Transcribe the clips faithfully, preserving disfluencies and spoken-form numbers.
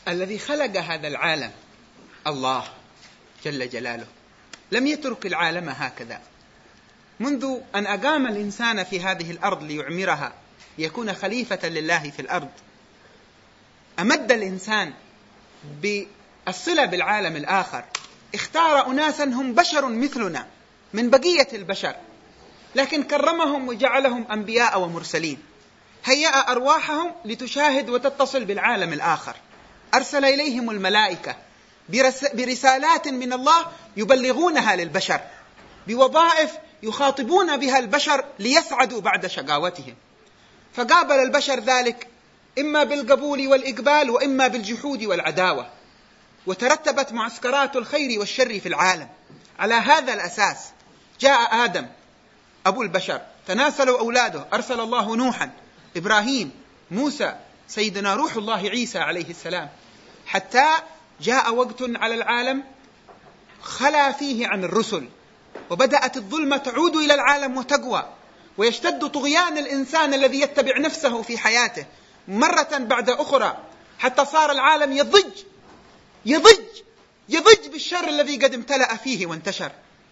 الذي خلق هذا العالم الله جل جلاله لم يترك العالم هكذا. منذ أن أقام الإنسان في هذه الأرض ليعمرها ليكون خليفة لله في الأرض، أمد الإنسان بالصلة بالعالم الآخر، اختار أناسا هم بشر مثلنا من بقية البشر، لكن كرمهم وجعلهم أنبياء ومرسلين، هيأ أرواحهم لتشاهد وتتصل بالعالم الآخر، أرسل إليهم الملائكة برسالات من الله يبلغونها للبشر، بوظائف يخاطبون بها البشر ليسعدوا بعد شقاوتهم، فقابل البشر ذلك إما بالقبول والإقبال وإما بالجحود والعداوة، وترتبت معسكرات الخير والشر في العالم. على هذا الأساس جاء آدم أبو البشر، تناسلوا أولاده، أرسل الله نوحا، إبراهيم، موسى، سيدنا روح الله عيسى عليه السلام، حتى جاء وقت على العالم خلا فيه عن الرسل، وبدأت الظلمة تعود إلى العالم وتقوى، ويشتد طغيان الإنسان الذي يتبع نفسه في حياته مرة بعد أخرى، حتى صار العالم يضج يضج يضج بالشر الذي قد امتلأ فيه وانتشر.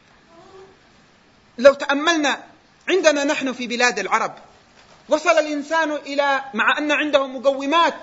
لو تأملنا عندنا نحن في بلاد العرب، وصل الإنسان إلى، مع أن عنده مقومات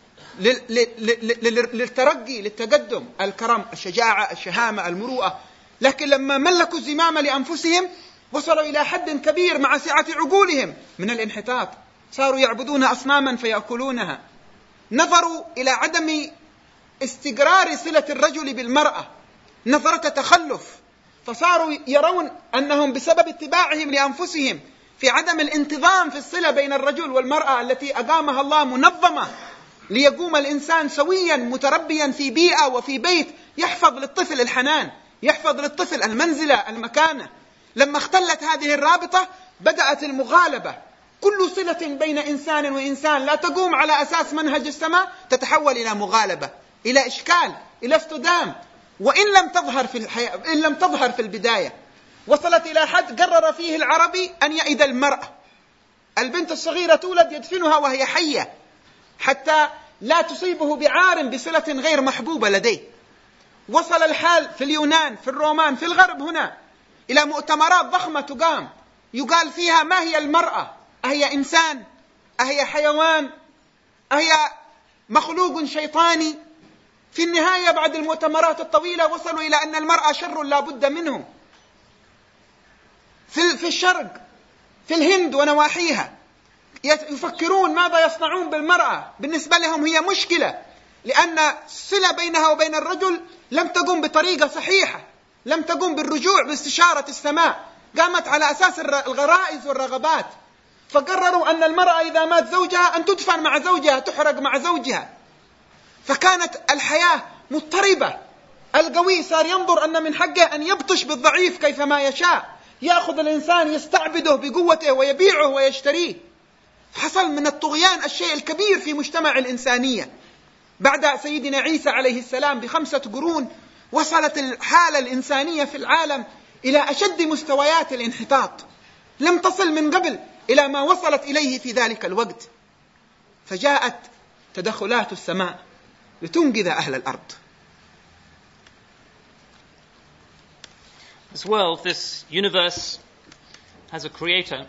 للترقي للتقدم، الكرم، الشجاعة، الشهامة، المروءة، لكن لما ملكوا الزمام لأنفسهم وصلوا إلى حد كبير مع سعة عقولهم من الانحطاط، صاروا يعبدون أصناما فيأكلونها، نظروا إلى عدم استقرار صلة الرجل بالمرأة، نظرة تخلف، فصاروا يرون أنهم بسبب اتباعهم لأنفسهم في عدم الانتظام في الصلة بين الرجل والمرأة التي أقامها الله منظمة ليقوم الإنسان سويا متربيا في بيئة وفي بيت يحفظ للطفل الحنان، يحفظ للطفل المنزلة المكانة. لما اختلت هذه الرابطة بدأت المغالبة، كل صلة بين إنسان وإنسان لا تقوم على أساس منهج السماء تتحول إلى مغالبة، إلى إشكال، إلى اصطدام، وإن لم تظهر في الحياة، إن لم تظهر في البداية. وصلت إلى حد قرر فيه العربي أن يئد المرأة، البنت الصغيرة تولد يدفنها وهي حية حتى لا تصيبه بعار بصلة غير محبوبة لديه. وصل الحال في اليونان، في الرومان، في الغرب هنا إلى مؤتمرات ضخمة تقام يقال فيها ما هي المرأة، أهي إنسان، أهي حيوان، أهي مخلوق شيطاني. في النهاية بعد المؤتمرات الطويلة وصلوا إلى أن المرأة شر لا بد منه. في الشرق، في الهند ونواحيها، يفكرون ماذا يصنعون بالمرأة، بالنسبة لهم هي مشكلة، لأن الصلة بينها وبين الرجل لم تقوم بطريقة صحيحة، لم تقوم بالرجوع باستشارة السماء، قامت على أساس الغرائز والرغبات، فقرروا أن المرأة إذا مات زوجها أن تدفن مع زوجها، تحرق مع زوجها. فكانت الحياة مضطربة، القوي صار ينظر أن من حقه أن يبطش بالضعيف كيفما يشاء، يأخذ الإنسان يستعبده بقوته ويبيعه ويشتريه. حصل من الطغيان الشيء الكبير في مجتمع الإنسانية. بعد سيدنا عيسى عليه السلام بخمسة قرون وصلت الحالة الإنسانية في العالم إلى أشد مستويات الانحطاط، لم تصل من قبل إلى ما وصلت إليه في ذلك الوقت. فجاءت تدخلات السماء لتنقذ أهل الأرض. This world, this universe, has a creator,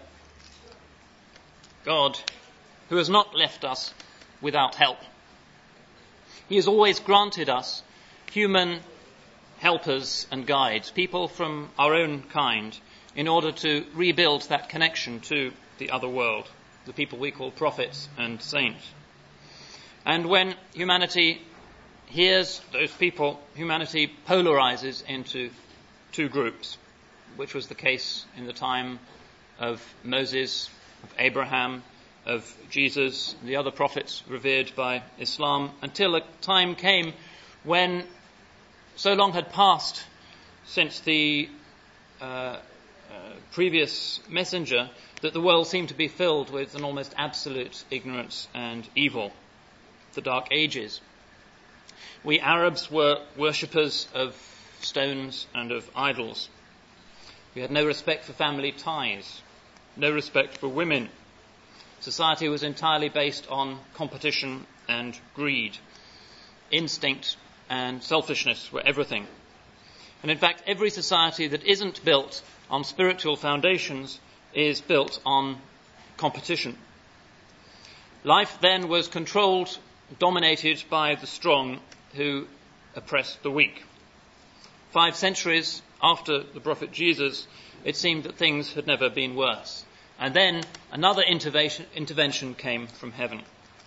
God, who has not left us without help. He has always granted us human helpers and guides, people from our own kind, in order to rebuild that connection to the other world, the people we call prophets and saints. And when humanity hears those people, humanity polarizes into two groups, which was the case in the time of Moses, of Abraham, of Jesus, the other prophets revered by Islam, until a time came when so long had passed since the uh, uh, previous messenger that the world seemed to be filled with an almost absolute ignorance and evil, the Dark Ages. We Arabs were worshippers of stones and of idols. We had no respect for family ties, no respect for women. Society was entirely based on competition and greed. instinct and selfishness were everything. And in fact, every society that isn't built on spiritual foundations is built on competition. Life then was controlled, dominated by the strong who oppressed the weak. Five centuries after the prophet Jesus, it seemed that things had never been worse. And then another intervention, intervention came from heaven.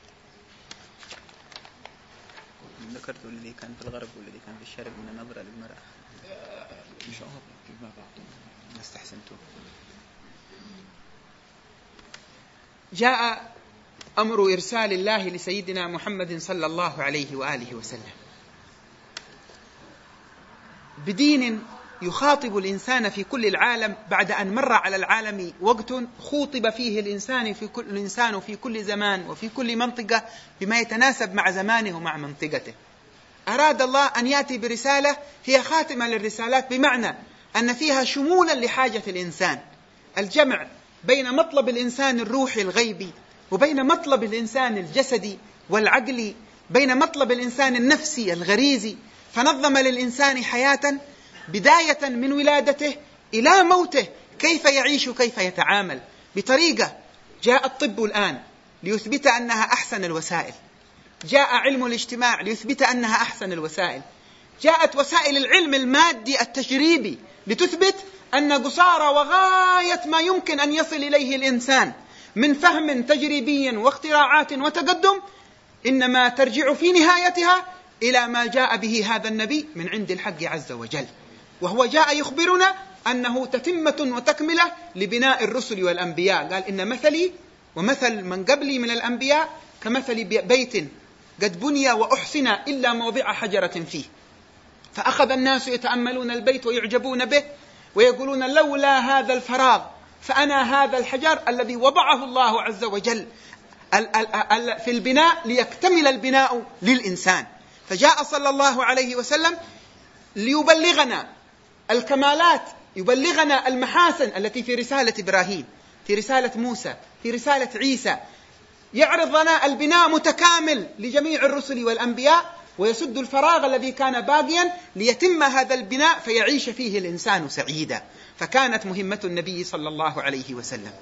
ذكرت الذي كان في الغرب والذي كان في الشرق من النظرة للمرأة. إن شاء الله فيما بعد استحسنتم. جاء أمر إرسال الله لسيدنا محمد صلى الله عليه وآله وسلم بدين يخاطب الإنسان في كل العالم بعد أن مر على العالم وقت خوطب فيه الإنسان في كل الإنسان في كل زمان وفي كل منطقة بما يتناسب مع زمانه ومع منطقته. أراد الله أن يأتي برسالة هي خاتمة للرسالات، بمعنى أن فيها شمولا لحاجة الإنسان، الجمع بين مطلب الإنسان الروحي الغيبي وبين مطلب الإنسان الجسدي والعقلي، بين مطلب الإنسان النفسي الغريزي، فنظم للإنسان حياة بداية من ولادته إلى موته كيف يعيش كيف يتعامل، بطريقة جاء الطب الآن ليثبت أنها أحسن الوسائل، جاء علم الاجتماع ليثبت أنها أحسن الوسائل، جاءت وسائل العلم المادي التجريبي لتثبت أن قصارى وغاية ما يمكن أن يصل إليه الإنسان من فهم تجريبي واختراعات وتقدم إنما ترجع في نهايتها إلى ما جاء به هذا النبي من عند الحق عز وجل، وهو جاء يخبرنا أنه تتمة وتكملة لبناء الرسل والأنبياء. قال إن مثلي ومثل من قبلي من الأنبياء كمثل بيت قد بني وأحسن إلا موضع حجرة فيه، فأخذ الناس يتأملون البيت ويعجبون به ويقولون لولا هذا الفراغ فأنا هذا الحجر الذي وضعه الله عز وجل في البناء ليكتمل البناء للإنسان. فجاء صلى الله عليه وسلم ليبلغنا الكمالات، يبلغنا المحاسن التي في رسالة إبراهيم، في رسالة موسى، في رسالة عيسى، يعرض لنا البناء متكامل لجميع الرسل والأنبياء ويسد الفراغ الذي كان باقيا ليتم هذا البناء فيعيش فيه الإنسان سعيدا. فكانت مهمة النبي صلى الله عليه وسلم.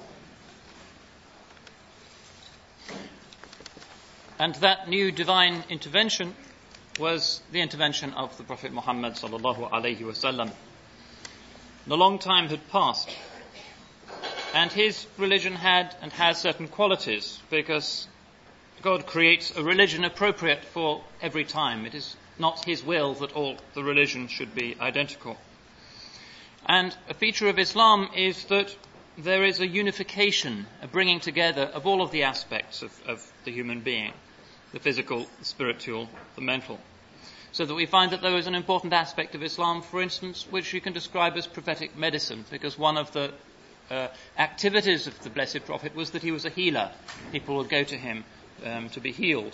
And that new divine intervention was the intervention of the Prophet Muhammad sallallahu alayhi wa sallam. A long time had passed, and his religion had and has certain qualities, because God creates a religion appropriate for every time. It is not his will that all the religions should be identical. And a feature of Islam is that there is a unification, a bringing together of all of the aspects of, of the human being, the physical, the spiritual, the mental. So that we find that there is an important aspect of Islam, for instance, which you can describe as prophetic medicine, because one of the uh, activities of the Blessed Prophet was that he was a healer. People would go to him um, to be healed.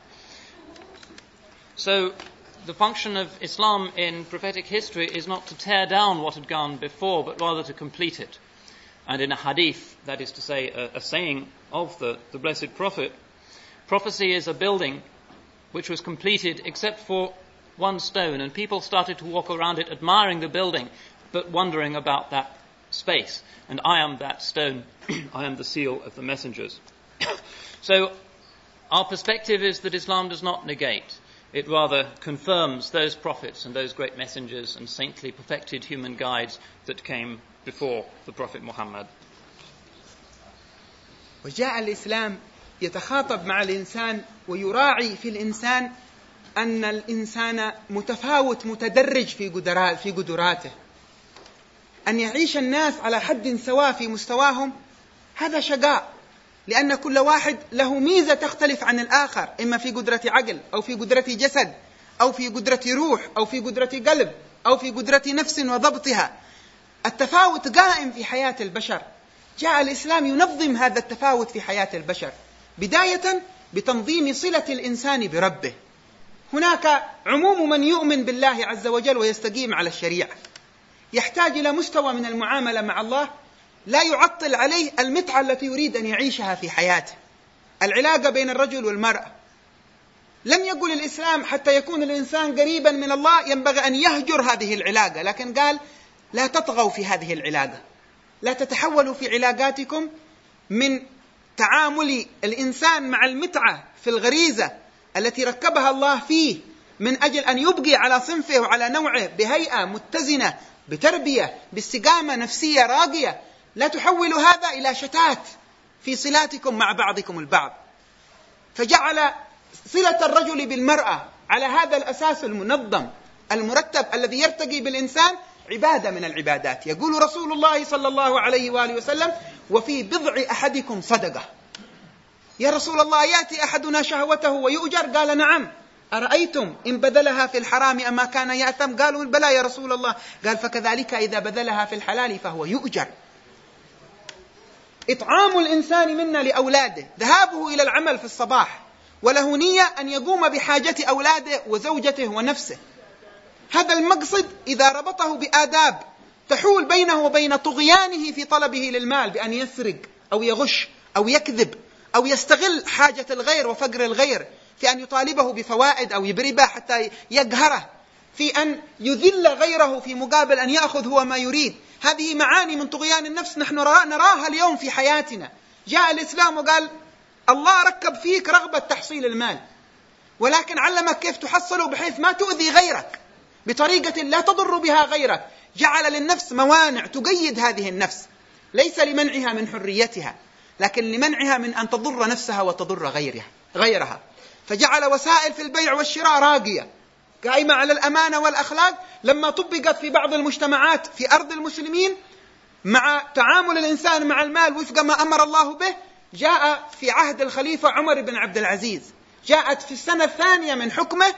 So the function of Islam in prophetic history is not to tear down what had gone before, but rather to complete it. And in a hadith, that is to say, a, a saying of the, the Blessed Prophet, prophecy is a building which was completed except for one stone, and people started to walk around it admiring the building, but wondering about that space. And I am that stone, I am the seal of the messengers. So our perspective is that Islam does not negate. It rather confirms those prophets and those great messengers and saintly perfected human guides that came before the Prophet Muhammad. وجاء الإسلام يتخاطب مع الإنسان ويراعي في الإنسان أن الإنسان متفاوت متدرج في في قدراته. أن يعيش الناس على حد سواء في مستواهم هذا شقاء، لأن كل واحد له ميزة تختلف عن الآخر، إما في قدرة عقل أو في قدرة جسد أو في قدرة روح أو في قدرة قلب أو في قدرة نفس وضبطها. التفاوت قائم في حياة البشر. جاء الإسلام ينظم هذا التفاوت في حياة البشر، بداية بتنظيم صلة الإنسان بربه. هناك عموم من يؤمن بالله عز وجل ويستقيم على الشريعة، يحتاج إلى مستوى من المعاملة مع الله لا يعطل عليه المتعة التي يريد أن يعيشها في حياته. العلاقة بين الرجل والمرأة، لم يقل الإسلام حتى يكون الإنسان قريبا من الله ينبغي أن يهجر هذه العلاقة، لكن قال لا تطغوا في هذه العلاقة، لا تتحولوا في علاقاتكم من تعامل الإنسان مع المتعة في الغريزة التي ركبها الله فيه من أجل أن يبقي على صنفه وعلى نوعه بهيئة متزنة بتربية باستقامة نفسية راقية، لا تحولوا هذا إلى شتات في صلاتكم مع بعضكم البعض. فجعل صلة الرجل بالمرأة على هذا الأساس المنظم المرتب الذي يرتقي بالإنسان عبادة من العبادات. يقول رسول الله صلى الله عليه وآله وسلم: وفي بضع أحدكم صدقة. يا رسول الله، يأتي أحدنا شهوته ويؤجر؟ قال: نعم. أرأيتم إن بذلها في الحرام أما كان يأثم؟ قالوا: بلى يا رسول الله. قال: فكذلك إذا بذلها في الحلال فهو يؤجر. إطعام الإنسان منا لأولاده، ذهابه إلى العمل في الصباح وله نية أن يقوم بحاجة أولاده وزوجته ونفسه، هذا المقصد إذا ربطه بآداب تحول بينه وبين طغيانه في طلبه للمال بأن يسرق أو يغش أو يكذب أو يستغل حاجة الغير وفقر الغير في أن يطالبه بفوائد أو بربا حتى يقهره، في أن يذل غيره في مقابل أن يأخذ هو ما يريد. هذه معاني من طغيان النفس نحن نراها اليوم في حياتنا. جاء الإسلام وقال: الله ركب فيك رغبة تحصيل المال، ولكن علمك كيف تحصله بحيث ما تؤذي غيرك بطريقة لا تضر بها غيرك. جعل للنفس موانع تقيد هذه النفس، ليس لمنعها من حريتها لكن لمنعها من أن تضر نفسها وتضر غيرها غيرها. فجعل وسائل في البيع والشراء راقية قائمة على الأمانة والأخلاق. لما طبقت في بعض المجتمعات في أرض المسلمين مع تعامل الإنسان مع المال وفق ما أمر الله به، جاء في عهد الخليفة عمر بن عبد العزيز، جاءت في السنة الثانية من حكمه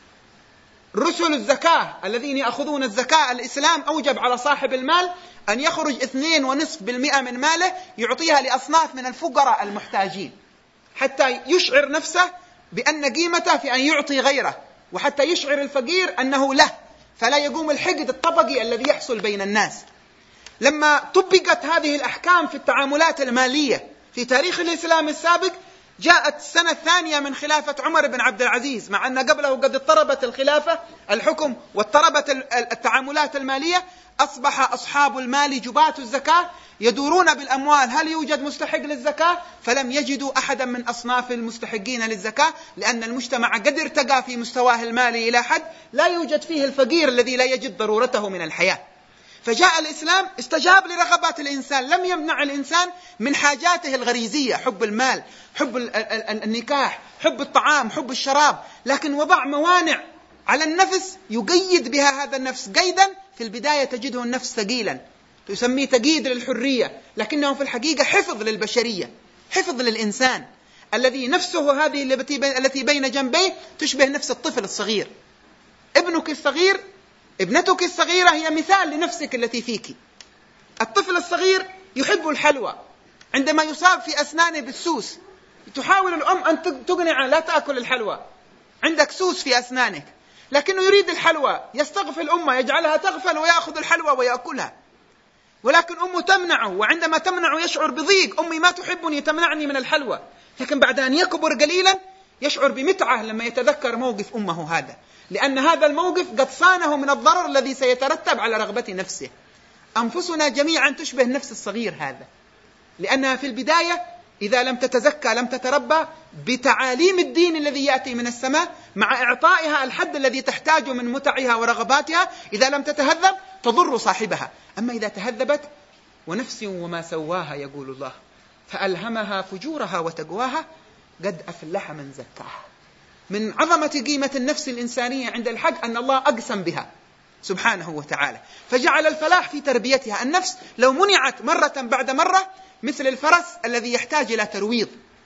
رسل الزكاة الذين يأخذون الزكاة. الإسلام أوجب على صاحب المال أن يخرج اثنين ونصف بالمئة من ماله يعطيها لأصناف من الفقراء المحتاجين، حتى يشعر نفسه بأن قيمته في أن يعطي غيره، وحتى يشعر الفقير أنه له، فلا يقوم الحقد الطبقي الذي يحصل بين الناس. لما طبقت هذه الأحكام في التعاملات المالية في تاريخ الإسلام السابق، جاءت السنة الثانية من خلافة عمر بن عبد العزيز، مع أن قبله قد اضطربت الخلافة الحكم واضطربت التعاملات المالية، أصبح أصحاب المال جباة الزكاة يدورون بالأموال هل يوجد مستحق للزكاة، فلم يجدوا أحدا من أصناف المستحقين للزكاة، لأن المجتمع قد ارتقى في مستواه المالي إلى حد لا يوجد فيه الفقير الذي لا يجد ضرورته من الحياة. فجاء الإسلام استجاب لرغبات الإنسان، لم يمنع الإنسان من حاجاته الغريزية، حب المال، حب النكاح، حب الطعام، حب الشراب، لكن وضع موانع على النفس يقيد بها هذا النفس قيدا. في البداية تجده النفس ثقيلا تسميه تقييد للحرية، لكنه في الحقيقة حفظ للبشرية، حفظ للإنسان الذي نفسه هذه التي بين جنبيه تشبه نفس الطفل الصغير. ابنك الصغير، ابنتك الصغيرة هي مثال لنفسك التي فيك. الطفل الصغير يحب الحلوى، عندما يصاب في أسنانه بالسوس تحاول الأم أن تقنعه لا تأكل الحلوى، عندك سوس في أسنانك، لكنه يريد الحلوى، يستغفل أمه يجعلها تغفل ويأخذ الحلوى ويأكلها، ولكن أمه تمنعه، وعندما تمنعه يشعر بضيق، أمي ما تحبني تمنعني من الحلوى. لكن بعد أن يكبر قليلا يشعر بمتعة لما يتذكر موقف أمه هذا، لأن هذا الموقف قد صانه من الضرر الذي سيترتب على رغبة نفسه. أنفسنا جميعا تشبه النفس الصغير هذا، لأنها في البداية إذا لم تتزكى لم تتربى بتعاليم الدين الذي يأتي من السماء مع إعطائها الحد الذي تحتاجه من متعها ورغباتها، إذا لم تتهذب تضر صاحبها. أما إذا تهذبت: ونفس وما سواها يقول الله فألهمها فجورها وتقواها قد أفلح من زكاها. من عظمة قيمة النفس الإنسانية عند الحق أن الله أقسم بها سبحانه وتعالى، فجعل الفلاح في تربيتها. النفس لو منعت مرة بعد مرة مثل الفرس الذي يحتاج إلى ترويض.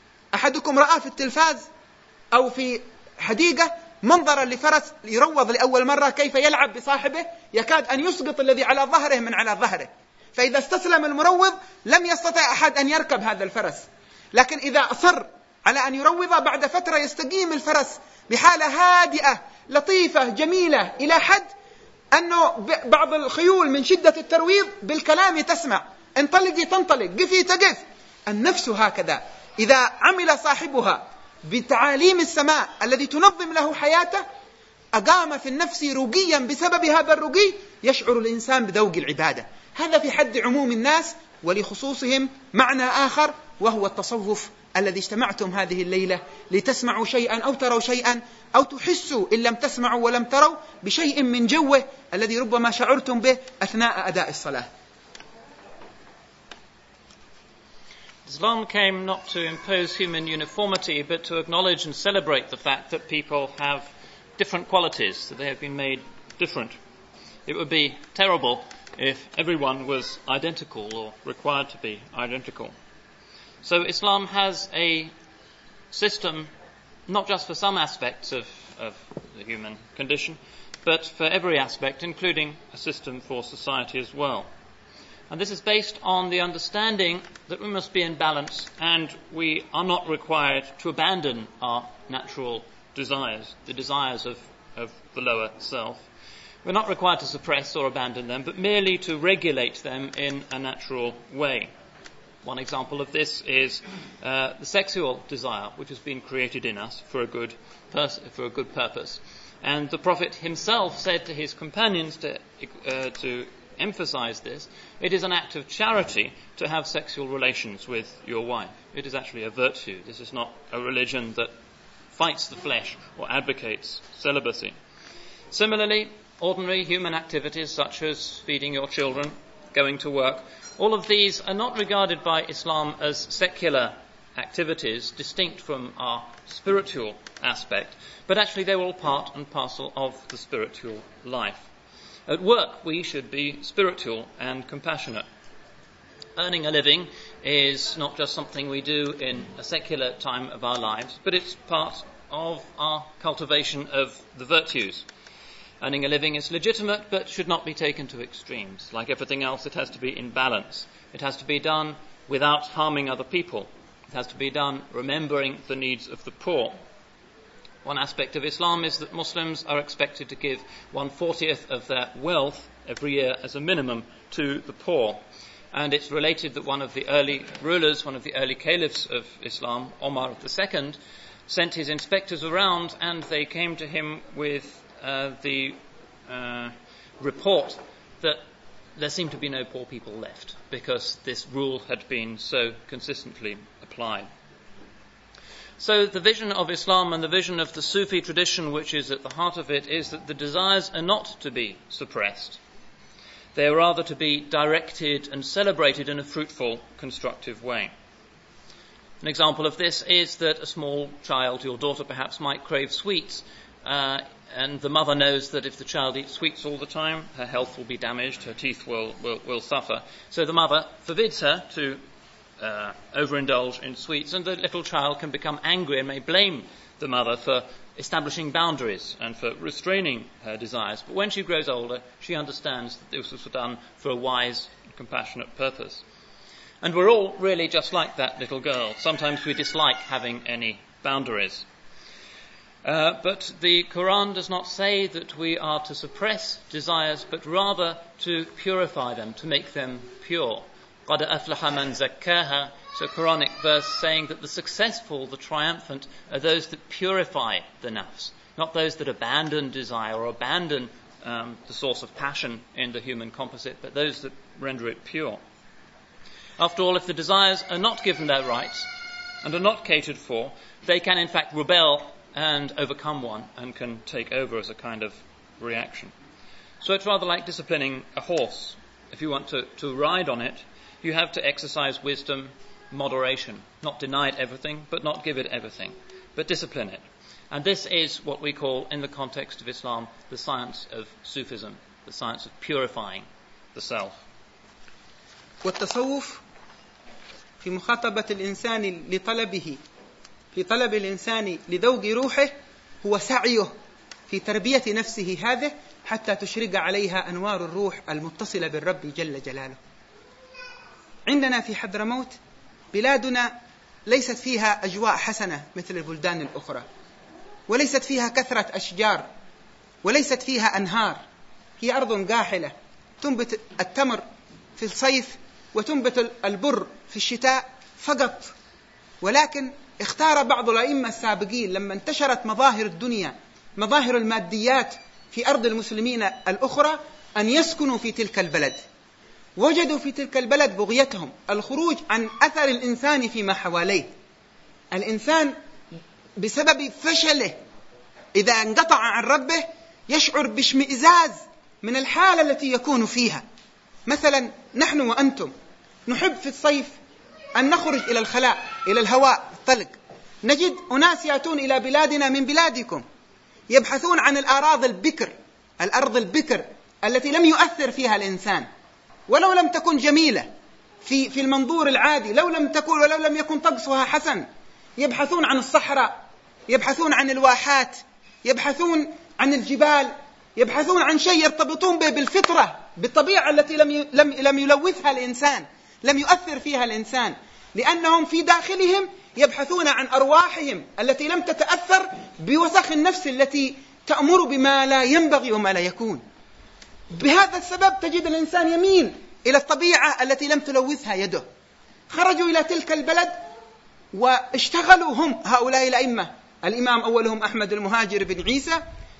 أحدكم رأى في التلفاز أو في حديقة منظرا لفرس يروض لأول مرة كيف يلعب بصاحبه، يكاد أن يسقط الذي على ظهره من على ظهره، فإذا استسلم المروض لم يستطع أحد أن يركب هذا الفرس. لكن إذا أصر على أن يروض بعد فترة يستقيم الفرس بحالة هادئة لطيفة جميلة، إلى حد أنه بعض الخيول من شدة الترويض بالكلام تسمع، انطلقي تنطلق، قفي تقف. النفس هكذا إذا عمل صاحبها بتعاليم السماء الذي تنظم له حياته، أقام في النفس رقيا بسبب هذا الرقي يشعر الإنسان بذوق العبادة. هذا في حد عموم الناس، ولخصوصهم معنى آخر وهو التصوف الذي اجتمعتم هذه الليلة لتسمعوا شيئا أو تروا شيئا أو تحسوا إن لم تسمعوا ولم تروا بشيء من جوه الذي ربما شعرتم به أثناء أداء الصلاة. Islam came not to impose human uniformity, but to acknowledge and celebrate the fact that people have different qualities, that they have been made different. It would be terrible if everyone was identical or required to be identical. So Islam has a system, not just for some aspects of, of the human condition, but for every aspect, including a system for society as well. And this is based on the understanding that we must be in balance, and we are not required to abandon our natural desires, the desires of, of the lower self. We're not required to suppress or abandon them, but merely to regulate them in a natural way. One example of this is uh, the sexual desire, which has been created in us for a good pers- for a good purpose. And the Prophet himself said to his companions to uh, to emphasize this, it is an act of charity to have sexual relations with your wife. It is actually a virtue. This is not a religion that fights the flesh or advocates celibacy. Similarly, ordinary human activities such as feeding your children, going to work, all of these are not regarded by Islam as secular activities distinct from our spiritual aspect, but actually they're all part and parcel of the spiritual life. At work, we should be spiritual and compassionate. Earning a living is not just something we do in a secular time of our lives, but it's part of our cultivation of the virtues. Earning a living is legitimate, but should not be taken to extremes. Like everything else, it has to be in balance. It has to be done without harming other people. It has to be done remembering the needs of the poor. One aspect of Islam is that Muslims are expected to give one fortieth of their wealth every year as a minimum to the poor. And it's related that one of the early rulers, one of the early caliphs of Islam, Omar the Second, sent his inspectors around, and they came to him with uh, the uh, report that there seemed to be no poor people left because this rule had been so consistently applied. So the vision of Islam and the vision of the Sufi tradition, which is at the heart of it, is that the desires are not to be suppressed. They are rather to be directed and celebrated in a fruitful, constructive way. An example of this is that a small child, your daughter perhaps, might crave sweets, uh, and the mother knows that if the child eats sweets all the time, her health will be damaged, her teeth will, will, will suffer. So the mother forbids her to uh, overindulge in sweets, and the little child can become angry and may blame the mother for establishing boundaries and for restraining her desires. But when she grows older, she understands that this was done for a wise and compassionate purpose. And we're all really just like that little girl. Sometimes we dislike having any boundaries. Uh, but the Quran does not say that we are to suppress desires, but rather to purify them, to make them pure. قَدْ أَفْلَحَ مَنْ زَكَّاهَا. It's a Quranic verse saying that the successful, the triumphant, are those that purify the nafs, not those that abandon desire or abandon um, the source of passion in the human composite, but those that render it pure. After all, if the desires are not given their rights and are not catered for, they can in fact rebel and overcome one and can take over as a kind of reaction. So it's rather like disciplining a horse. If you want to, to ride on it, you have to exercise wisdom, moderation, not deny it everything, but not give it everything, but discipline it. And this is what we call, in the context of Islam, the science of Sufism, the science of purifying the self. والتصوف في مخاطبة الإنسان لطلبه في طلب الإنسان لذوق روحه هو سعيه في تربية نفسه هذه حتى تشرق عليها أنوار الروح المتصلة بالرب جل جلاله. عندنا في حضرموت بلادنا ليست فيها أجواء حسنة مثل البلدان الأخرى، وليست فيها كثرة أشجار، وليست فيها أنهار. هي أرض قاحلة تنبت التمر في الصيف وتنبت البر في الشتاء فقط. ولكن اختار بعض الأئمة السابقين لما انتشرت مظاهر الدنيا، مظاهر الماديات في أرض المسلمين الأخرى، أن يسكنوا في تلك البلد. وجدوا في تلك البلد بغيتهم الخروج عن أثر الإنسان فيما حواليه. الإنسان بسبب فشله إذا انقطع عن ربه يشعر باشمئزاز من الحالة التي يكون فيها. مثلا نحن وأنتم نحب في الصيف أن نخرج إلى الخلاء، إلى الهواء الطلق. نجد أناس يأتون إلى بلادنا من بلادكم يبحثون عن الأراضي البكر، الأرض البكر التي لم يؤثر فيها الإنسان، ولو لم تكن جميلة في في المنظور العادي، لو لم تكن ولو لم يكن طقسها حسن. يبحثون عن الصحراء، يبحثون عن الواحات، يبحثون عن الجبال، يبحثون عن شيء يرتبطون به بالفطرة، بالطبيعة التي لم لم لم يلوثها الإنسان، لم يؤثر فيها الإنسان، لأنهم في داخلهم يبحثون عن أرواحهم التي لم تتأثر بوسخ النفس التي تأمر بما لا ينبغي وما لا يكون. بهذا السبب تجد الإنسان يميل إلى الطبيعة التي لم تلوثها يده. خرجوا إلى تلك البلد واشتغلوا هم هؤلاء الأئمة. الإمام أولهم أحمد المهاجر بن عيسى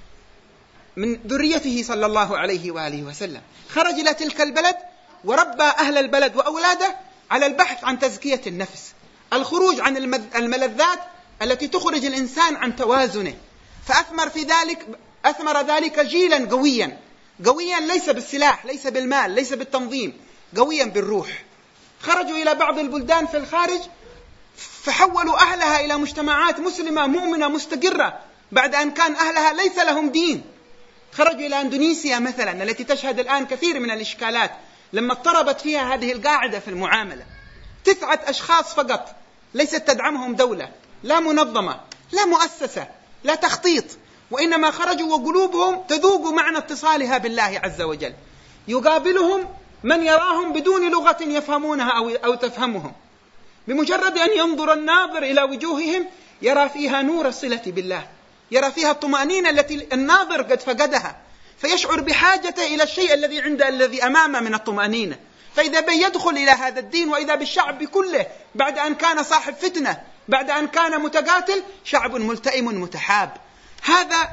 من ذريته صلى الله عليه وآله وسلم، خرج إلى تلك البلد وربى أهل البلد وأولاده على البحث عن تزكية النفس، الخروج عن الملذات التي تخرج الإنسان عن توازنه. فأثمر في ذلك أثمر ذلك جيلا قويا، قويا ليس بالسلاح، ليس بالمال، ليس بالتنظيم، قويا بالروح. خرجوا إلى بعض البلدان في الخارج فحولوا أهلها إلى مجتمعات مسلمة مؤمنة مستقرة بعد أن كان أهلها ليس لهم دين. خرجوا إلى أندونيسيا مثلا التي تشهد الآن كثير من الإشكالات لما اضطربت فيها هذه القاعدة في المعاملة. تسعة أشخاص فقط، ليست تدعمهم دولة، لا منظمة، لا مؤسسة، لا تخطيط، وإنما خرجوا وقلوبهم تذوق معنى اتصالها بالله عز وجل. يقابلهم من يراهم بدون لغة يفهمونها أو, أو تفهمهم، بمجرد أن ينظر الناظر إلى وجوههم يرى فيها نور الصلة بالله، يرى فيها الطمأنينة التي الناظر قد فقدها، فيشعر بحاجته إلى الشيء الذي عند الذي أمامه من الطمأنينة. فإذا بيدخل إلى هذا الدين، وإذا بالشعب كله بعد أن كان صاحب فتنة، بعد أن كان متقاتل، شعب ملتئم متحاب. هذا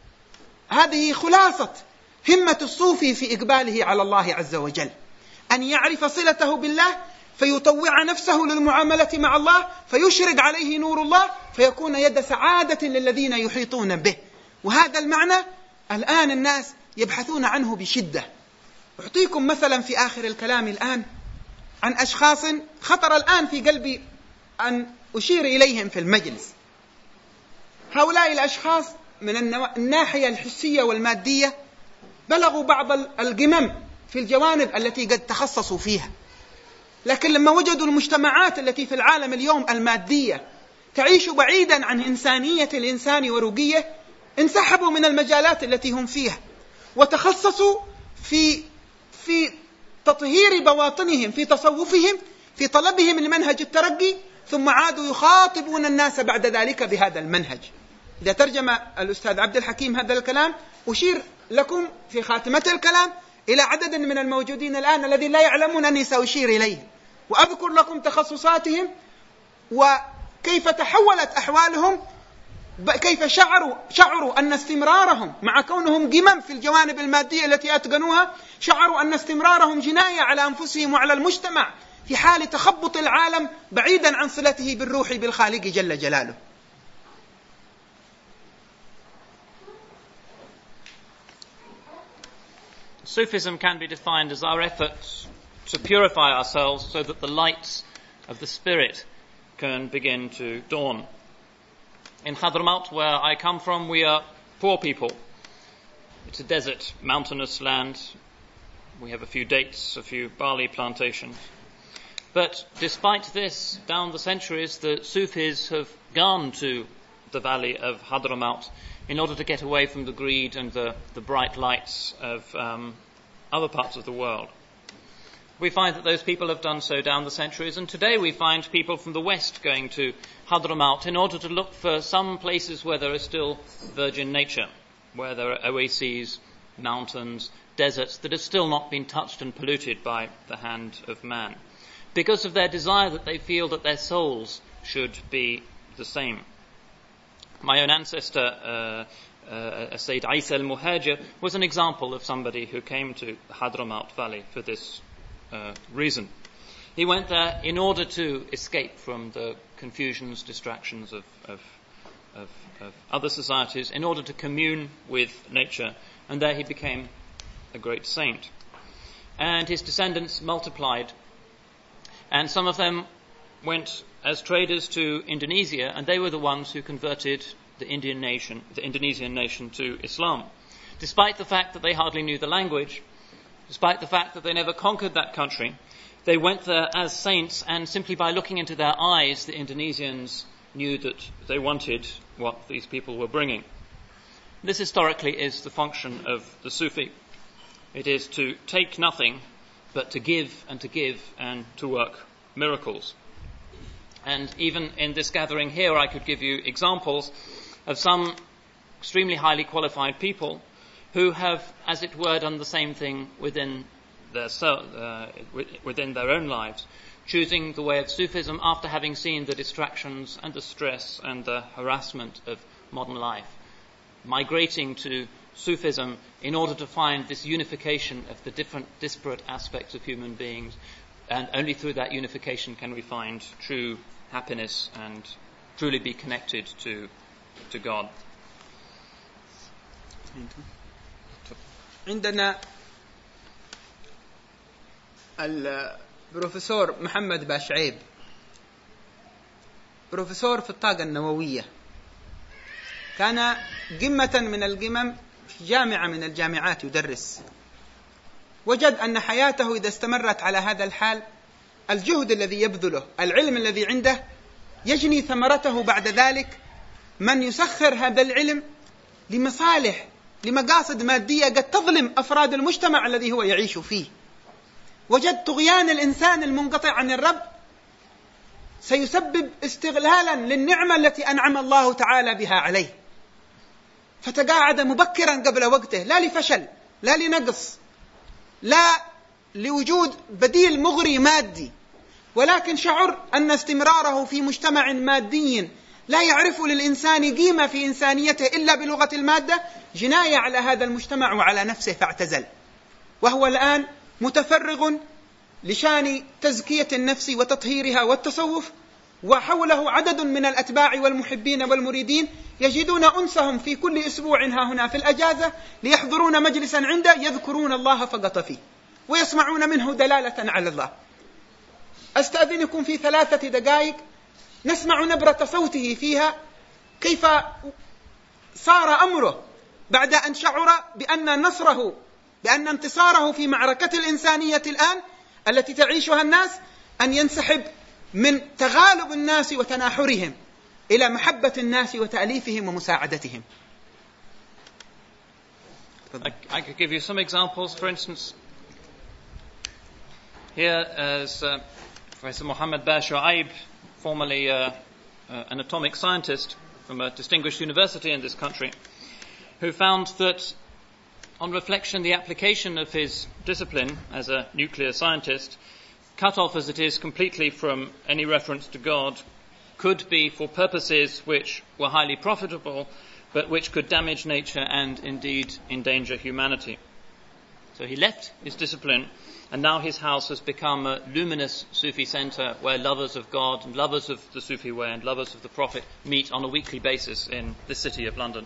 هذه خلاصة همة الصوفي في إقباله على الله عز وجل، أن يعرف صلته بالله فيطوع نفسه للمعاملة مع الله، فيشرق عليه نور الله، فيكون يد سعادة للذين يحيطون به. وهذا المعنى الآن الناس يبحثون عنه بشدة. أعطيكم مثلا في آخر الكلام الآن عن أشخاص خطر الآن في قلبي أن أشير إليهم في المجلس. هؤلاء الأشخاص من الناحية الحسية والمادية بلغوا بعض القمم في الجوانب التي قد تخصصوا فيها، لكن لما وجدوا المجتمعات التي في العالم اليوم المادية تعيش بعيدا عن إنسانية الإنسان ورقيه، انسحبوا من المجالات التي هم فيها وتخصصوا في في تطهير بواطنهم، في تصوفهم، في طلبهم لمنهج الترقي، ثم عادوا يخاطبون الناس بعد ذلك بهذا المنهج. إذا ترجم الأستاذ عبد الحكيم هذا الكلام، أشير لكم في خاتمة الكلام إلى عدد من الموجودين الآن الذين لا يعلمون أني سأشير إليه، وأذكر لكم تخصصاتهم وكيف تحولت أحوالهم، كيف شعروا شعروا أن استمرارهم مع كونهم قمم في الجوانب المادية التي أتقنوها، شعروا أن استمرارهم جناية على أنفسهم وعلى المجتمع في حال تخبط العالم بعيدا عن صلته بالروح بالخالق جل جلاله. Sufism can be defined as our efforts to purify ourselves so that the lights of the spirit can begin to dawn. In Hadramaut, where I come from, we are poor people. It's a desert, mountainous land. We have a few dates, a few barley plantations. But despite this, down the centuries, the Sufis have gone to the valley of Hadramaut in order to get away from the greed and the, the bright lights of um, other parts of the world. We find that those people have done so down the centuries, and today we find people from the west going to Hadramaut in order to look for some places where there is still virgin nature, where there are oases, mountains, deserts that have still not been touched and polluted by the hand of man, because of their desire that they feel that their souls should be the same. My own ancestor, uh, uh, Sayyid Isa al-Muhajir, was an example of somebody who came to the Hadramaut Valley for this uh, reason. He went there in order to escape from the confusions, distractions of, of, of, of other societies, in order to commune with nature, and there he became a great saint. And his descendants multiplied, and some of them went as traders to Indonesia, and they were the ones who converted the Indian nation, the Indonesian nation, to Islam. Despite the fact that they hardly knew the language, despite the fact that they never conquered that country, they went there as saints, and simply by looking into their eyes, the Indonesians knew that they wanted what these people were bringing. This historically is the function of the Sufi. It is to take nothing, but to give and to give and to work miracles. And even in this gathering here, I could give you examples of some extremely highly qualified people who have, as it were, done the same thing within their uh, within their own lives, choosing the way of Sufism after having seen the distractions and the stress and the harassment of modern life, migrating to Sufism in order to find this unification of the different disparate aspects of human beings, and only through that unification can we find true happiness and truly be connected to to God. عندنا البروفيسور محمد باشعيب، بروفيسور في الطاقة النووية، كان قمة من القمم في جامعة من الجامعات يدرس. وجد أن حياته إذا استمرت على هذا الحال، الجهد الذي يبذله، العلم الذي عنده، يجني ثمرته بعد ذلك من يسخر هذا العلم لمصالح، لمقاصد مادية قد تظلم أفراد المجتمع الذي هو يعيش فيه. وجد طغيان الإنسان المنقطع عن الرب سيسبب استغلالا للنعمة التي أنعم الله تعالى بها عليه، فتقاعد مبكرا قبل وقته، لا لفشل، لا لنقص، لا لوجود بديل مغري مادي، ولكن شعر أن استمراره في مجتمع مادي لا يعرف للإنسان قيمة في إنسانيته إلا بلغة المادة جناية على هذا المجتمع وعلى نفسه، فاعتزل. وهو الآن متفرغ لشان تزكية النفس وتطهيرها والتصوف، وحوله عدد من الأتباع والمحبين والمريدين يجدون أنسهم في كل أسبوع ها هنا في الأجازة ليحضرون مجلسا عنده يذكرون الله فقط فيه ويسمعون منه دلالة على الله. أستأذنكم في ثلاثة دقائق نسمع نبرة صوته فيها كيف صار أمره بعد أن شعر بأن نصره، بأن انتصاره في معركة الإنسانية الآن التي تعيشها الناس أن ينسحب من تغالب الناس وتناحرهم إلى محبة الناس وتأليفهم ومساعدتهم. I, I could give you some examples. For instance, here is uh, Professor Muhammad Bashu'aib, formerly uh, uh, an atomic scientist from a distinguished university in this country, who found that on reflection the application of his discipline as a nuclear scientist, cut off as it is completely from any reference to God, could be for purposes which were highly profitable but which could damage nature and indeed endanger humanity. So he left his discipline, and now his house has become a luminous Sufi center where lovers of God and lovers of the Sufi way and lovers of the Prophet meet on a weekly basis in the city of London.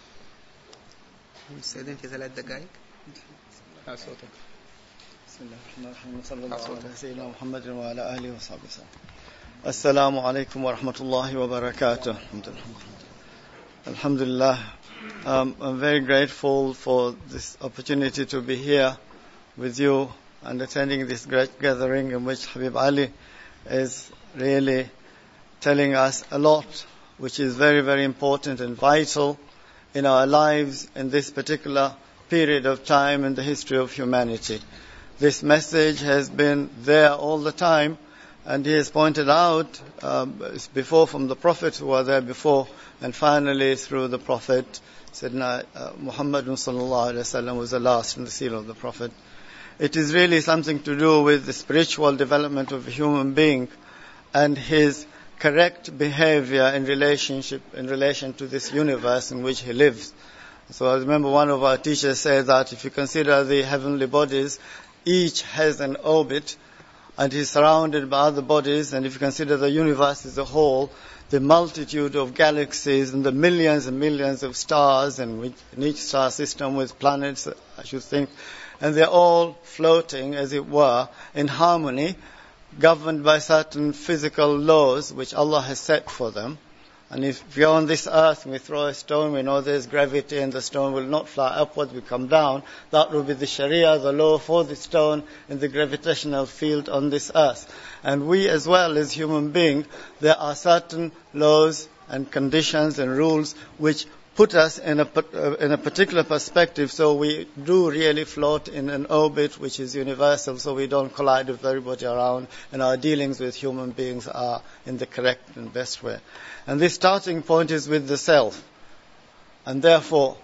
مستعدين في ثلاث دقائق؟ صوتك. بسم الله الرحمن الرحيم. صلى الله على سيدنا محمد وعلى آله وصحبه وسلم. السلام عليكم ورحمة الله وبركاته. Alhamdulillah. Um, I'm very grateful for this opportunity to be here with you and attending this great gathering in which Habib Ali is really telling us a lot, which is very, very important and vital in our lives in this particular period of time in the history of humanity. This message has been there all the time, and he has pointed out um, before from the prophets who were there before, and finally through the Prophet Sayyidina uh, Muhammad sallallahu alaihi wasallam was the last in the seal of the Prophet. It is really something to do with the spiritual development of a human being and his correct behavior in relationship, in relation to this universe in which he lives. So I remember one of our teachers said that if you consider the heavenly bodies, each has an orbit and is surrounded by other bodies, and if you consider the universe as a whole, the multitude of galaxies and the millions and millions of stars, and in each star system with planets, I should think, and they're all floating, as it were, in harmony, governed by certain physical laws which Allah has set for them. And if we are on this earth and we throw a stone, we know there's gravity and the stone will not fly upwards, we come down. That will be the Sharia, the law for the stone in the gravitational field on this earth. And we as well as human beings, there are certain laws and conditions and rules which put us in a, in a particular perspective, so we do really float in an orbit which is universal, so we don't collide with everybody around, and our dealings with human beings are in the correct and best way. And this starting point is with the self. And therefore,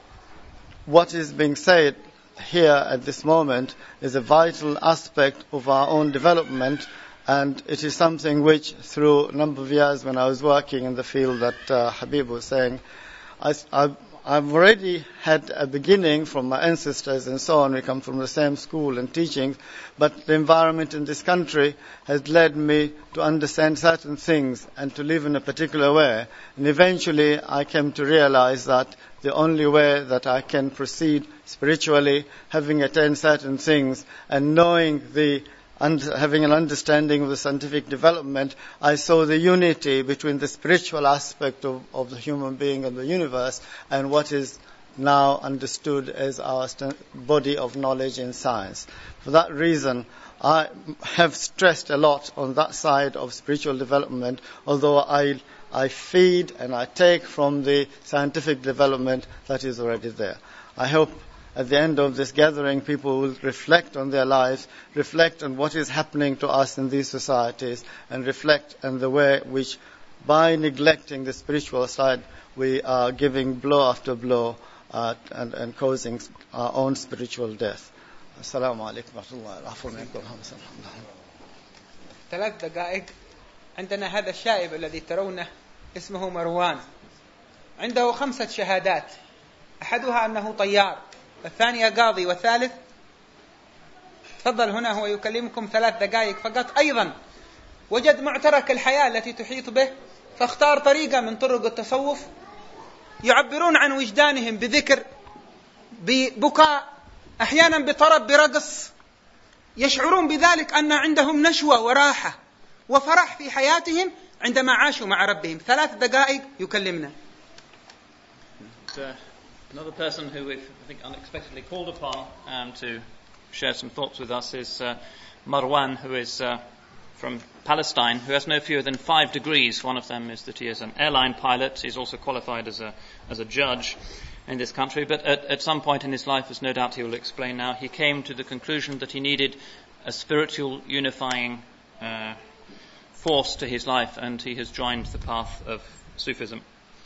what is being said here at this moment is a vital aspect of our own development, and it is something which, through a number of years when I was working in the field that uh, Habib was saying, I, I, I've already had a beginning from my ancestors and so on. We come from the same school and teaching, but the environment in this country has led me to understand certain things and to live in a particular way. And eventually I came to realize that the only way that I can proceed spiritually, having attained certain things and knowing the and having an understanding of the scientific development, I saw the unity between the spiritual aspect of, of the human being and the universe and what is now understood as our st- body of knowledge in science. For that reason, I have stressed a lot on that side of spiritual development, although I, I feed and I take from the scientific development that is already there. I hope at the end of this gathering, people will reflect on their lives, reflect on what is happening to us in these societies, and reflect on the way which, by neglecting the spiritual side, we are giving blow after blow uh, and, and causing our own spiritual death. Assalamu alaikum wa rahmatullahi wa barakatuh. ثلاث دقائق. عندنا هذا الشائب الذي ترونه اسمه مروان، عنده خمسة شهادات، أحدها أنه طيار، الثانية قاضي، والثالث تفضل هنا هو يكلمكم ثلاث دقائق فقط. أيضا وجد معترك الحياة التي تحيط به، فاختار طريقة من طرق التصوف يعبرون عن وجدانهم بذكر، ببكاء، أحيانا بطرب، برقص، يشعرون بذلك أن عندهم نشوة وراحة وفرح في حياتهم عندما عاشوا مع ربهم. ثلاث دقائق يكلمنا. Another person who we've, I think, unexpectedly called upon um, to share some thoughts with us is uh, Marwan, who is uh, from Palestine, who has no fewer than five degrees. One of them is that he is an airline pilot. He's also qualified as a as a judge in this country. But at, at some point in his life, as no doubt he will explain now, he came to the conclusion that he needed a spiritual unifying uh, force to his life, and he has joined the path of Sufism.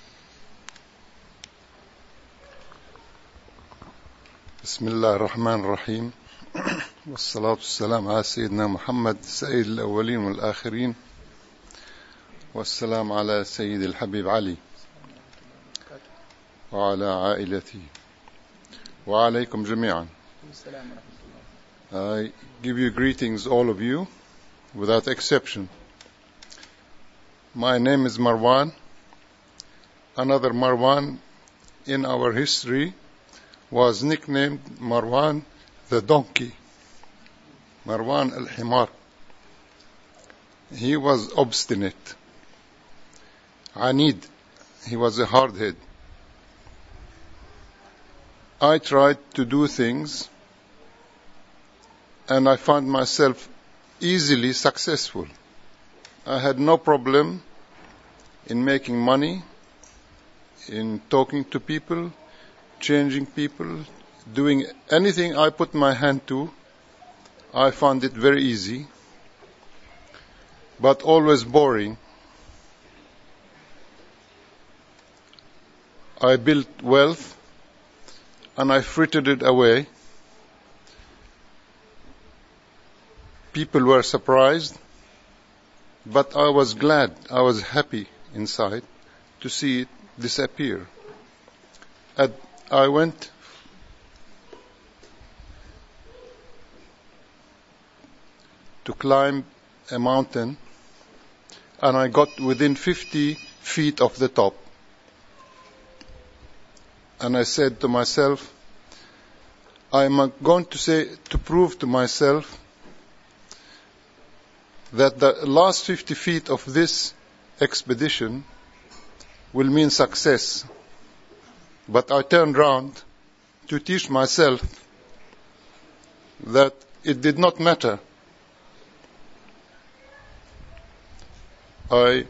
بسم الله الرحمن الرحيم والصلاة والسلام على سيدنا محمد سيد الأولين والآخرين والسلام على سيد الحبيب علي وعلى عائلته وعليكم جميعا. I give you greetings, all of you, without exception. My name is Marwan. Another Marwan in our history was nicknamed Marwan the donkey, Marwan al-Himar. He was obstinate, Anid. He was a hardhead. I tried to do things and I found myself easily successful. I had no problem in making money, in talking to people, changing people, doing anything I put my hand to. I found it very easy, but always boring. I built wealth and I frittered it away. People were surprised but I was glad, I was happy inside to see it disappear. And I went to climb a mountain, and I got within fifty feet of the top. And I said to myself, I'm going to say, to prove to myself that the last fifty feet of this expedition will mean success. But I turned round to teach myself that it did not matter. I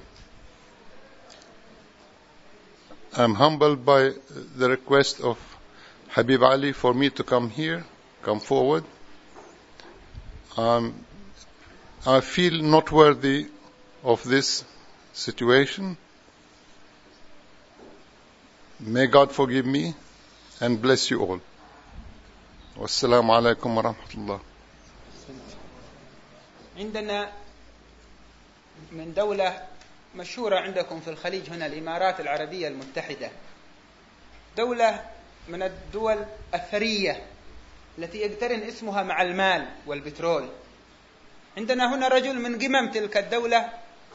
am humbled by the request of Habib Ali for me to come here, come forward. Um, I feel not worthy of this situation. May God forgive me and bless you all. Wassalamu alaikum wa rahmatullah. عندنا من دولة مشهورة عندكم في الخليج هنا الإمارات العربية المتحدة، دولة من الدول الثرية التي يقترن اسمها مع المال والبترول. عندنا هنا رجل من قمم تلك الدولة،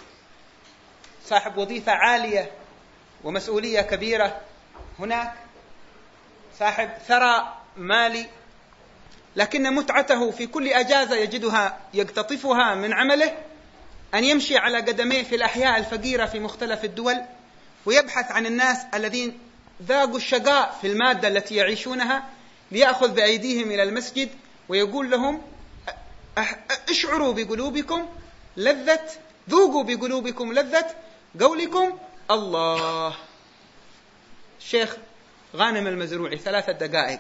صاحب وظيفة عالية ومسؤولية كبيرة هناك، صاحب ثراء مالي، لكن متعته في كل أجازة يجدها يقتطفها من عمله أن يمشي على قدميه في الأحياء الفقيرة في مختلف الدول ويبحث عن الناس الذين ذاقوا الشقاء في المادة التي يعيشونها، ليأخذ بأيديهم إلى المسجد ويقول لهم اشعروا بقلوبكم لذة، ذوقوا بقلوبكم لذة قولكم الله. الشيخ غانم المزروعي، ثلاثة دقائق.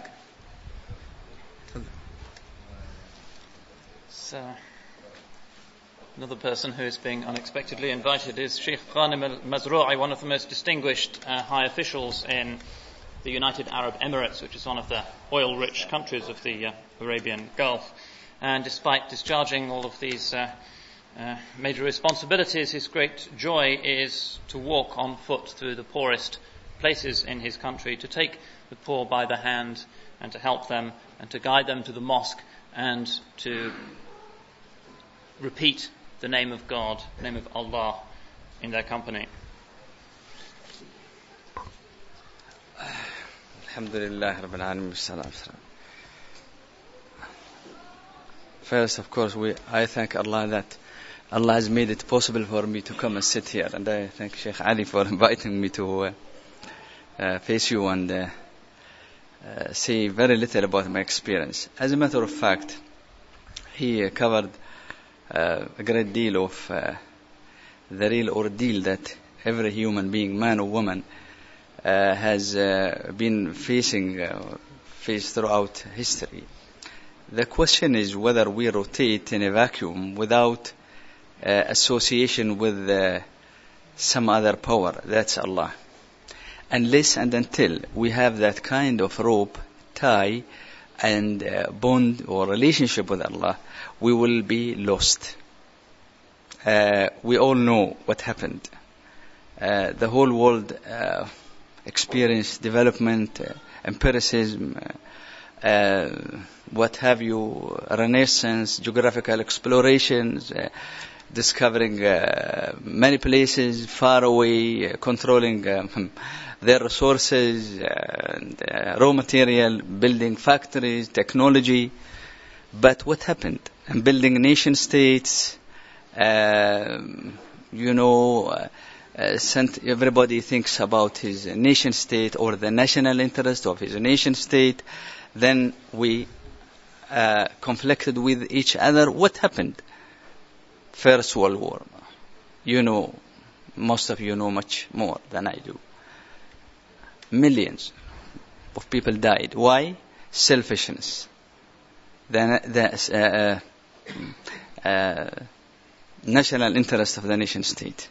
So, another person who is being unexpectedly invited is Sheikh Ghanim al-Mazru'i, one of the most distinguished uh, high officials in the United Arab Emirates, which is one of the oil-rich countries of the uh, Arabian Gulf. And despite discharging all of these uh, uh, major responsibilities, his great joy is to walk on foot through the poorest places in his country, to take the poor by the hand and to help them and to guide them to the mosque and to repeat the name of God, the name of Allah in their company. Alhamdulillah Rabbil Alameen. First, of course, we, I thank Allah that Allah has made it possible for me to come and sit here, and I thank Sheikh Ali for inviting me to uh, uh, face you and uh, uh, say very little about my experience. As a matter of fact, he uh, covered uh, a great deal of uh, the real ordeal that every human being, man or woman, uh, has uh, been facing uh, faced throughout history. The question is whether we rotate in a vacuum without uh, association with uh, some other power, that's Allah. Unless and until we have that kind of rope, tie, and uh, bond or relationship with Allah, we will be lost. Uh, we all know what happened. Uh, the whole world uh, experienced development, uh, empiricism, uh, uh, what have you, renaissance, geographical explorations, uh, discovering uh, many places far away, uh, controlling um, their resources, uh, and, uh, raw material, building factories, technology. But what happened? And building nation states, uh, you know, uh, uh, everybody thinks about his nation state or the national interest of his nation state. Then we uh, conflicted with each other. What happened? First World War. You know, most of you know much more than I do. Millions of people died. Why? Selfishness. The, the uh, uh, national interest of the nation state.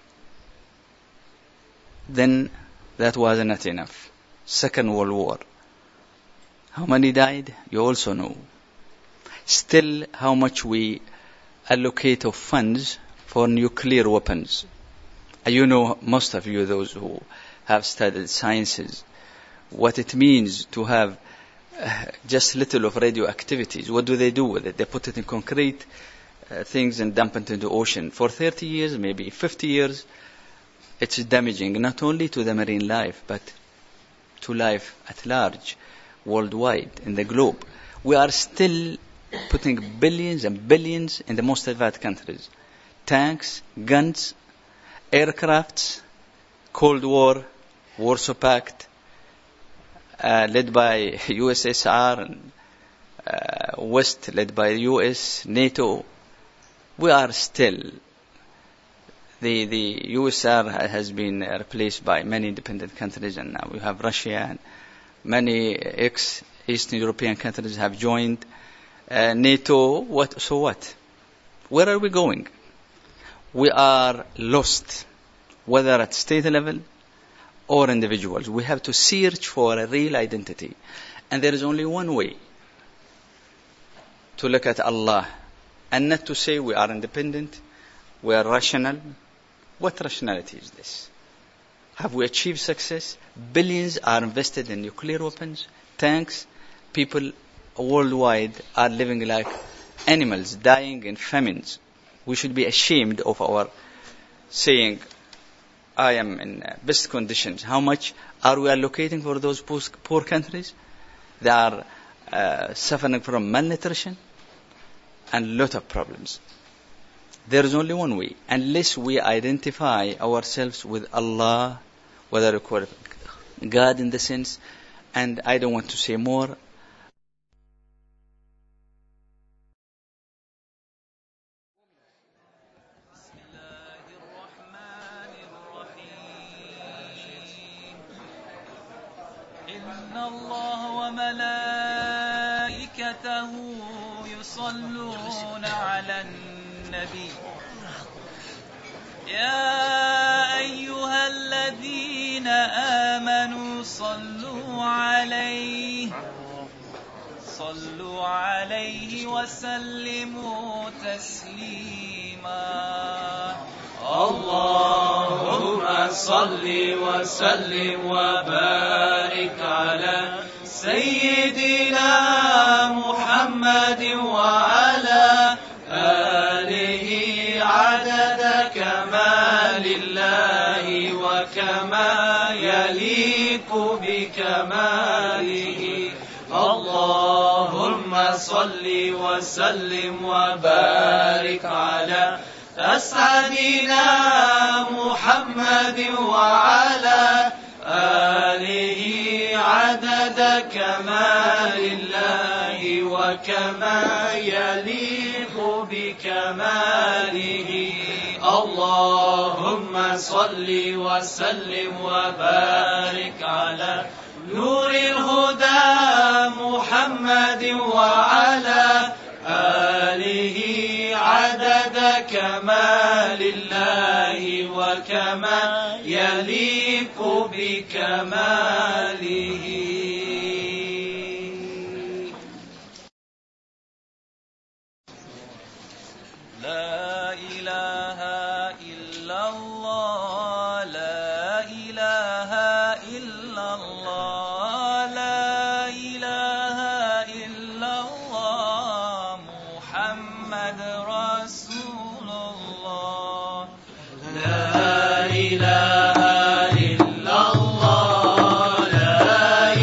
Then that was not enough. Second World War. How many died? You also know. Still, how much we allocate of funds for nuclear weapons. And you know, most of you, those who have studied sciences, what it means to have uh, just little of radioactivities. What do they do with it? They put it in concrete uh, things and dump it into the ocean. For thirty years, maybe fifty years, it's damaging not only to the marine life, but to life at large, worldwide, in the globe. We are still putting billions and billions in the most advanced countries. Tanks, guns, aircrafts, Cold War, Warsaw Pact, uh, led by U S S R, and uh, West led by U S, NATO. We are still, the, the U S S R has been replaced by many independent countries, and now we have Russia, and many ex-Eastern European countries have joined uh, NATO. What? So what? Where are we going? We are lost, whether at state level or individuals. We have to search for a real identity. And there is only one way to look at Allah, and not to say we are independent, we are rational. What rationality is this? Have we achieved success? Billions are invested in nuclear weapons, tanks. People worldwide are living like animals, dying in famines. We should be ashamed of our saying, I am in best conditions. How much are we allocating for those poor countries? They are uh, suffering from malnutrition and a lot of problems. There is only one way. Unless we identify ourselves with Allah, whether we call it God in the sense, and I don't want to say more. يصلون على النبي يا أيها الذين آمنوا صلوا عليه صلوا عليه وسلموا تسليما اللهم صل وسلم وبارك على سيدنا محمد وعلى آله عدد كمال الله وكما يليق بكماله اللهم صل وسلم وبارك على أسعدنا محمد وعلى آله عدد كمال الله وكما يليق بكماله اللهم صل وسلم وبارك على نور الهدى محمد وعلى آله عدد كمال الله وكما يليق بكماله لا إله إلا الله لا إله إلا الله لا إله إلا الله محمد رسول الله لا إله إلا الله لا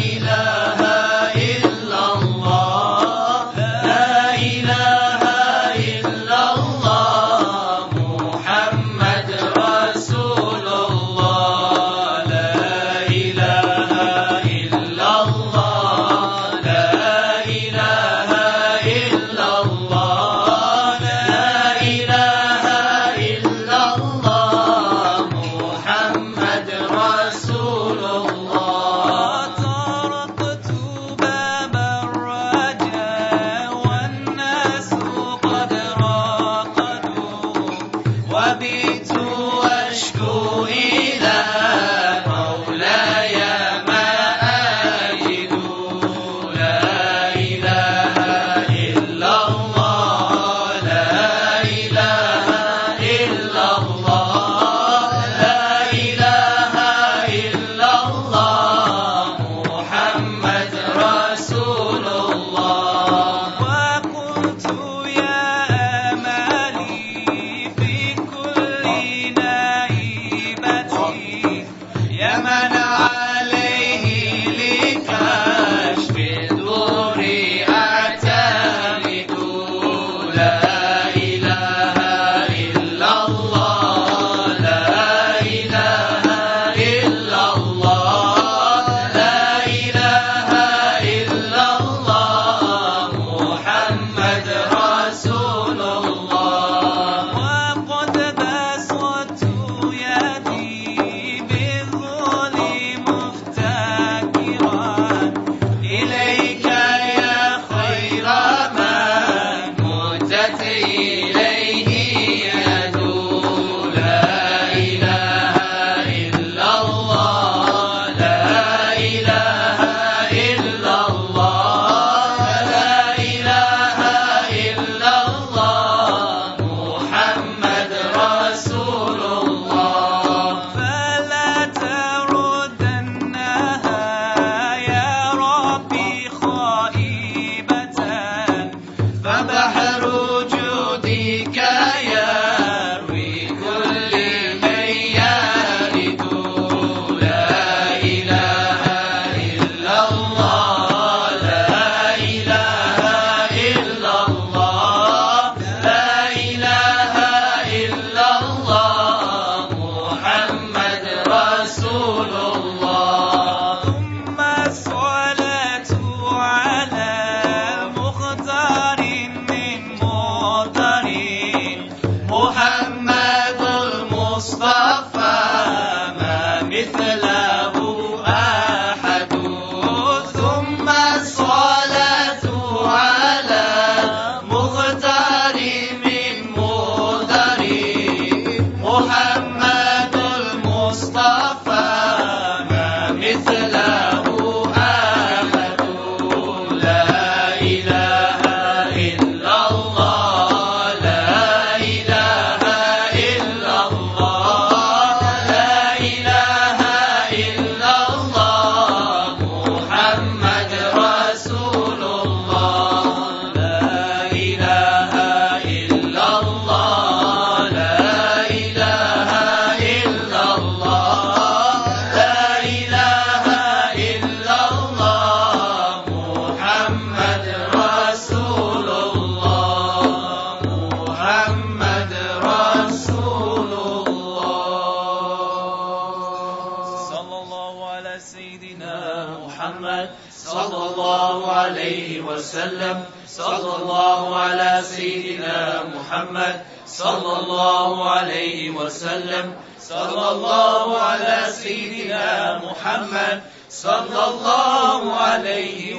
عليه وسلم. صلى الله على سيدنا محمد صلى الله عليه وسلم. صلى الله على سيدنا محمد صلى الله عليه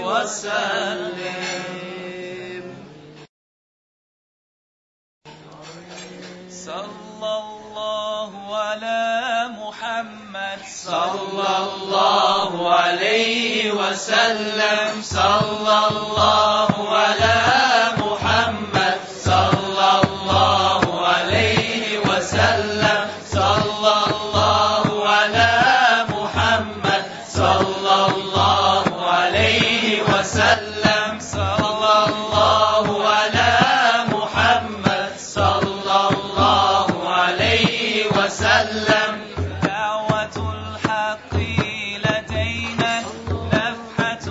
وسلم. صلى الله على محمد صلى الله عليه وسلم. صلى الله على محمد صلى الله عليه وسلم. صلى الله على محمد صلى الله عليه وسلم. صلى الله على محمد صلى الله عليه وسلم. دعوة الحق لدينا نفحة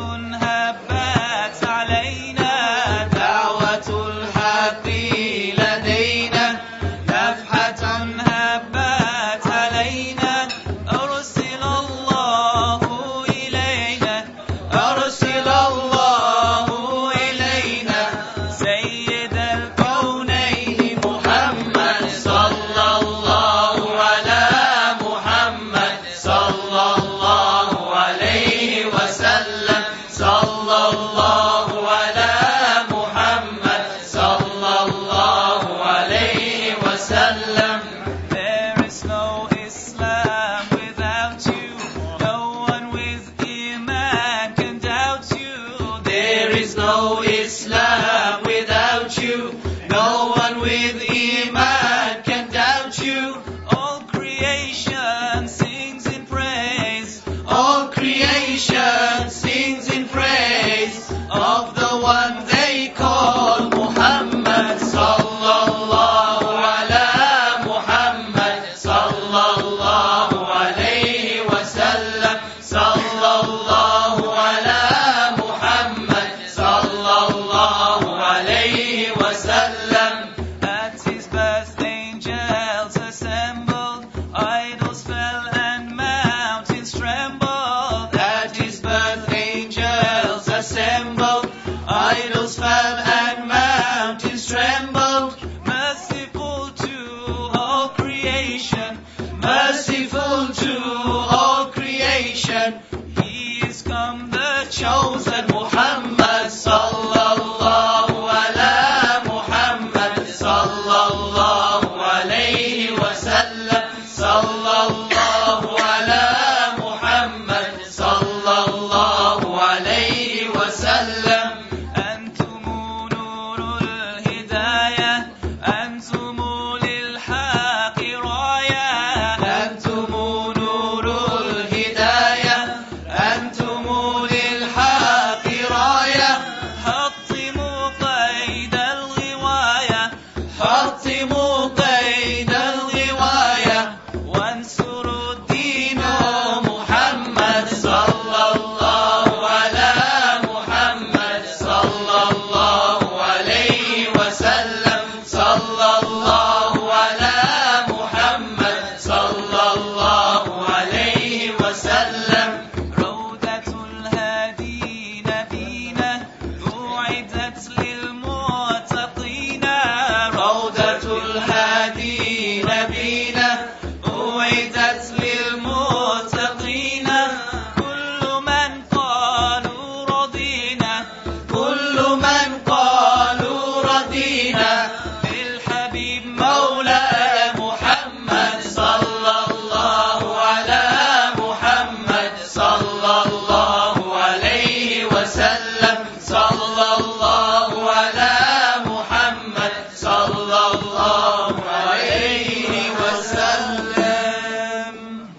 هبت علينا. دعوة الحق لدينا نفحة هبت علينا. أرسل الله إلينا أرسل الله إلينا سيد الكونين محمد صلى الله على محمد صلى الله عليه وسلم. صلى الله على محمد صلى الله عليه وسلم. There is no Islam without you. No one with Iman can doubt you. There is no Islam without you. No one with Iman can doubt you. All creation sings in praise. All creation sings in praise of the one they call Muhammad sallallahu ala Muhammad sallallahu alayhi wa sallam. Sallallahu ala Muhammad sallallahu alayhi wa sallam. At his birth angels assembled, idols fell and mountains trembled. At his birth angels assembled, idols fell and mountains trembled. Merciful to all creation, merciful to all creation, he is come the chosen Muhammad sallallahu ala Muhammad sallallahu alayhi wa sallam. Sallallahu ala Muhammad sallallahu alayhi wa sallam. أنتم نور الهداية أنتم للحق راية. أنتم نور الهداية أنتم للحق راية. حطموا قيد الغواية حطموا قيد الغواية وانصروا الدين محمد صلى الله على محمد صلى الله عليه وسلم. صلى الله على محمد صلى الله عليه وسلم. روضة الهادين بينا أعدت للمتقين. روضة الهادين بينا أعدت للمتقين. كل من قالوا رضينا كل من قالوا رضينا بالحبيب مولانا محمد صلى الله على محمد صلى الله عليه وسلم. صلى الله على محمد صلى الله عليه وسلم.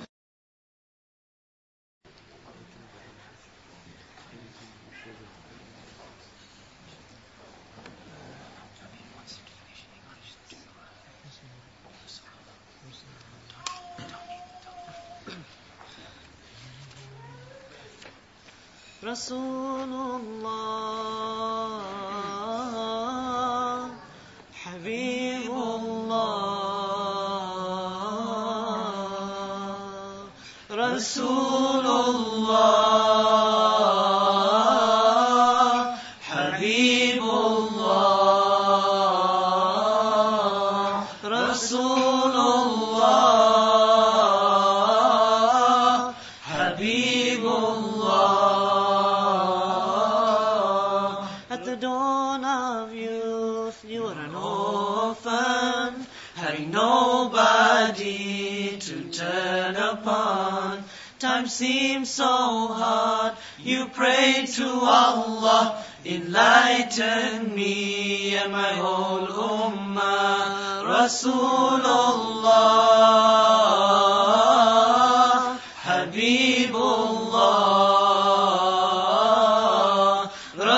رسول الله حبيب الله. رسول الله Habibullah, Rasulullah, Habibullah. At the dawn of youth, you were an orphan, having nobody to turn upon. Time seemed so hard, you prayed to Allah, enlighten me and my whole ummah. Rasulullah, Habibullah,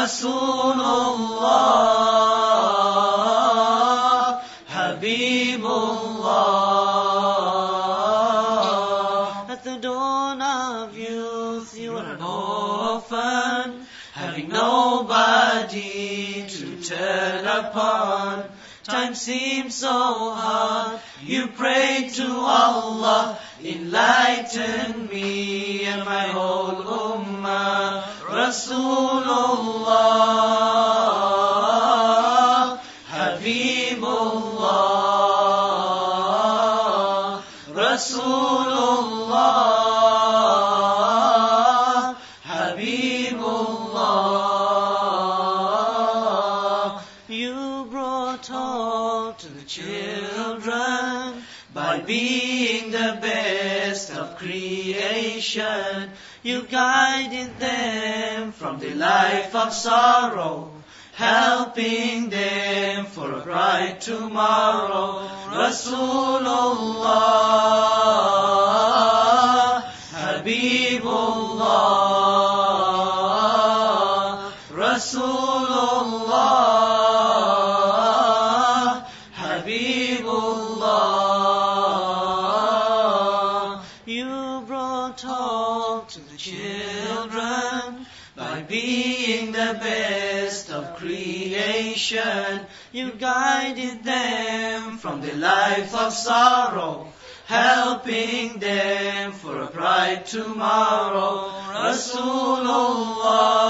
Rasulullah, Habibullah. At the dawn of youth, you were an orphan, having nobody to turn upon. Time seemed so hard, you prayed to Allah, enlighten me and my whole ummah. Rasulullah, Habibullah, Rasulullah, Habibullah. You brought hope to the children by being the best of creation. You guided them from the life of sorrow, helping them for a bright tomorrow. Rasulullah, Habibullah, Rasulullah, Habibullah. You brought hope to the children by being the best of creation. You guided them from the life of sorrow, helping them for a bright tomorrow. Rasulullah,